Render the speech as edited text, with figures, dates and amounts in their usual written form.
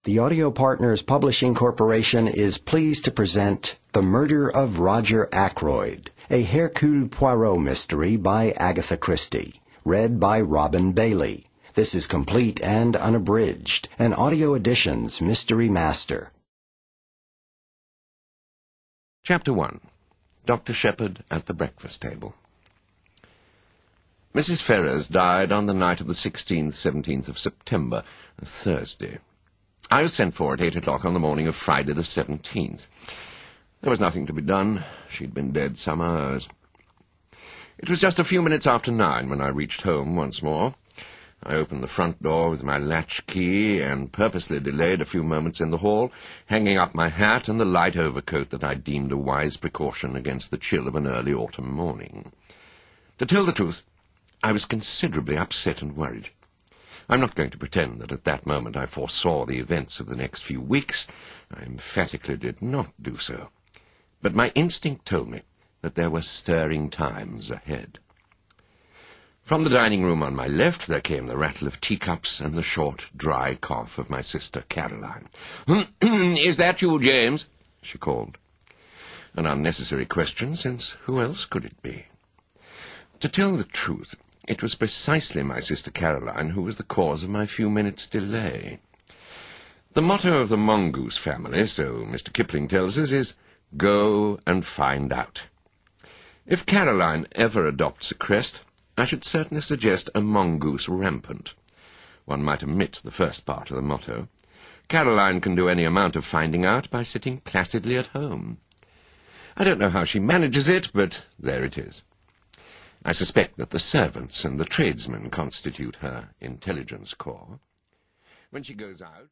The Audio Partners Publishing Corporation is pleased to present The Murder of Roger Ackroyd, a Hercule Poirot mystery by Agatha Christie, read by Robin Bailey. This is complete and unabridged, an Audio Editions Mystery Master. Chapter 1. Dr. Shepherd at the Breakfast Table. Mrs. Ferrers died on the night of the 17th of September, a Thursday. I was sent for at 8 o'clock on the morning of Friday the 17th. There was nothing to be done. She'd been dead some hours. It was just a few minutes after 9 when I reached home once more. I opened the front door with my latch key and purposely delayed a few moments in the hall, hanging up my hat and the light overcoat that I deemed a wise precaution against the chill of an early autumn morning. To tell the truth, I was considerably upset and worried. I'm not going to pretend that at that moment I foresaw the events of the next few weeks. I emphatically did not do so. But my instinct told me that there were stirring times ahead. From the dining room on my left there came the rattle of teacups and the short, dry cough of my sister Caroline. "Is that you, James?" she called. An unnecessary question, since who else could it be? To tell the truth, it was precisely my sister Caroline who was the cause of my few minutes' delay. The motto of the mongoose family, so Mr. Kipling tells us, is, "Go and find out." If Caroline ever adopts a crest, I should certainly suggest a mongoose rampant. One might omit the first part of the motto. Caroline can do any amount of finding out by sitting placidly at home. I don't know how she manages it, but there it is. I suspect that the servants and the tradesmen constitute her intelligence corps. When she goes out...